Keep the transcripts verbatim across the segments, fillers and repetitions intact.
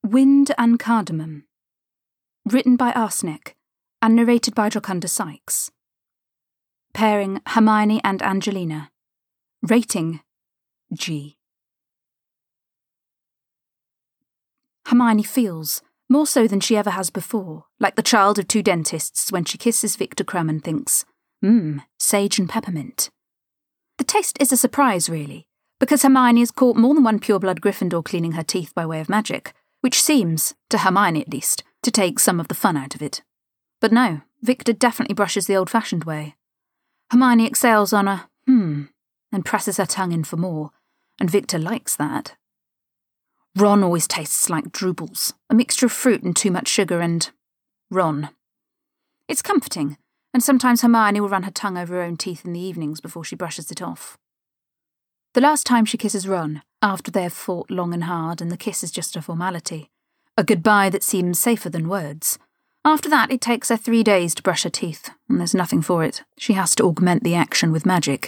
Wind and Cardamom. Written by Arsenic and narrated by Jocunda Sykes. Pairing Hermione and Angelina. Rating G. Hermione feels, more so than she ever has before, like the child of two dentists when she kisses Victor Crumb and thinks, mmm, sage and peppermint. The taste is a surprise, really, because Hermione has caught more than one pureblood Gryffindor cleaning her teeth by way of magic, which seems, to Hermione at least, to take some of the fun out of it. But no, Victor definitely brushes the old-fashioned way. Hermione exhales on a hmm, and presses her tongue in for more, and Victor likes that. Ron always tastes like Droobles, a mixture of fruit and too much sugar and... Ron. It's comforting, and sometimes Hermione will run her tongue over her own teeth in the evenings before she brushes it off. The last time she kisses Ron, after they have fought long and hard and the kiss is just a formality, a goodbye that seems safer than words. After that, it takes her three days to brush her teeth, and there's nothing for it. She has to augment the action with magic.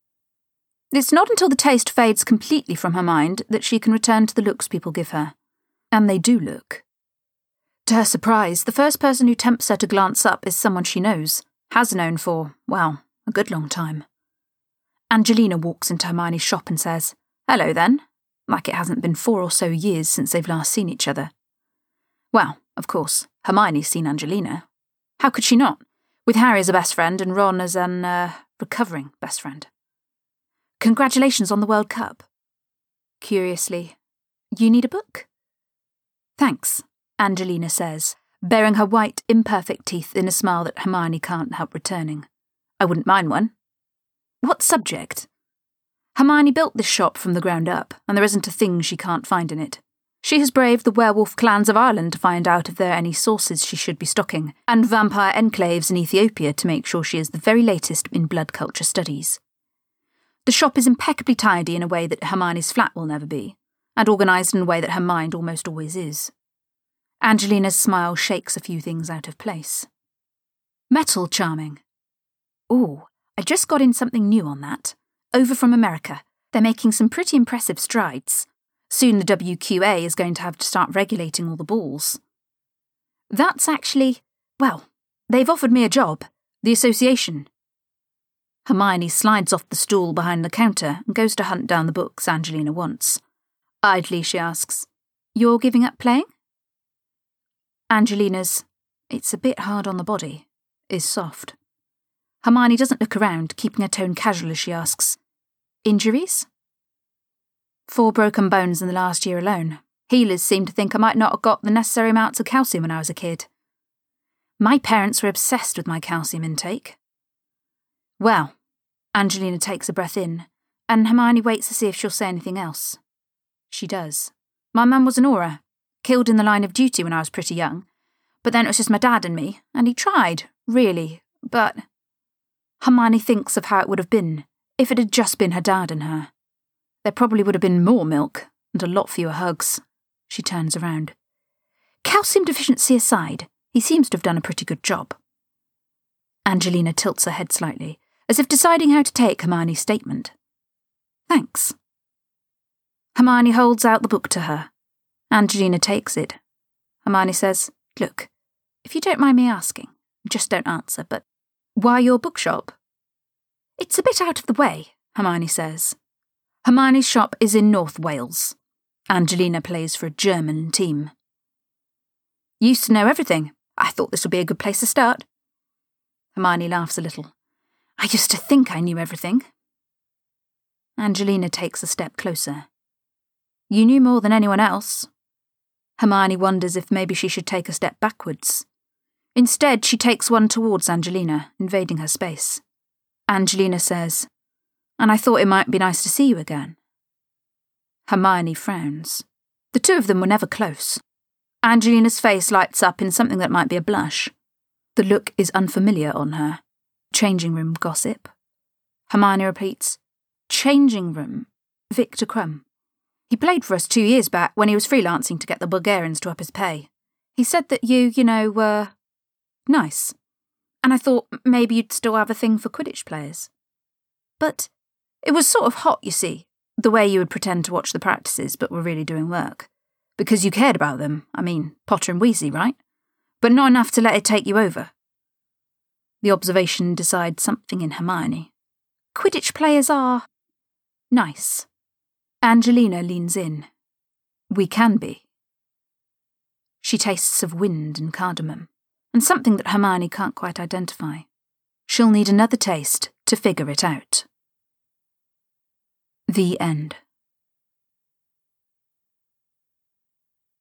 It's not until the taste fades completely from her mind that she can return to the looks people give her. And they do look. To her surprise, the first person who tempts her to glance up is someone she knows, has known for, well, a good long time. Angelina walks into Hermione's shop and says, "Hello then," like it hasn't been four or so years since they've last seen each other. Well, of course, Hermione's seen Angelina. How could she not, with Harry as a best friend and Ron as an, uh, recovering best friend? "Congratulations on the World Cup." Curiously, "You need a book?" "Thanks," Angelina says, baring her white, imperfect teeth in a smile that Hermione can't help returning. "I wouldn't mind one." "What subject?" Hermione built this shop from the ground up, and there isn't a thing she can't find in it. She has braved the werewolf clans of Ireland to find out if there are any sources she should be stocking, and vampire enclaves in Ethiopia to make sure she is the very latest in blood culture studies. The shop is impeccably tidy in a way that Hermione's flat will never be, and organised in a way that her mind almost always is. Angelina's smile shakes a few things out of place. "Metal charming." "Ooh, I just got in something new on that. Over from America. They're making some pretty impressive strides. Soon the W Q A is going to have to start regulating all the balls." "That's actually... well, they've offered me a job. The association." Hermione slides off the stool behind the counter and goes to hunt down the books Angelina wants. Idly she asks, "You're giving up playing?" Angelina's, "It's a bit hard on the body," is soft. Hermione doesn't look around, keeping her tone casual as she asks, "Injuries?" "Four broken bones in the last year alone. Healers seem to think I might not have got the necessary amounts of calcium when I was a kid. My parents were obsessed with my calcium intake." "Well," Angelina takes a breath in, and Hermione waits to see if she'll say anything else. She does. "My mum was an Auror, killed in the line of duty when I was pretty young, but then it was just my dad and me, and he tried, really, but..." Hermione thinks of how it would have been if it had just been her dad and her. There probably would have been more milk and a lot fewer hugs. She turns around. "Calcium deficiency aside, he seems to have done a pretty good job." Angelina tilts her head slightly, as if deciding how to take Hermione's statement. "Thanks." Hermione holds out the book to her. Angelina takes it. Hermione says, "Look, if you don't mind me asking, just don't answer, but why your bookshop?" "It's a bit out of the way," Hermione says. Hermione's shop is in North Wales. Angelina plays for a German team. "Used to know everything. I thought this would be a good place to start." Hermione laughs a little. "I used to think I knew everything." Angelina takes a step closer. "You knew more than anyone else." Hermione wonders if maybe she should take a step backwards. Instead, she takes one towards Angelina, invading her space. Angelina says, "And I thought it might be nice to see you again." Hermione frowns. The two of them were never close. Angelina's face lights up in something that might be a blush. The look is unfamiliar on her. Changing room gossip. Hermione repeats, "Changing room. Victor Crumb. He played for us two years back when he was freelancing to get the Bulgarians to up his pay. He said that you, you know, were nice. And I thought maybe you'd still have a thing for Quidditch players. But it was sort of hot, you see, the way you would pretend to watch the practices but were really doing work. Because you cared about them, I mean, Potter and Weasley, right? But not enough to let it take you over. The observation decides something in Hermione. Quidditch players are... nice. Angelina leans in. We can be. She tastes of wind and cardamom, and something that Hermione can't quite identify. She'll need another taste to figure it out. The end.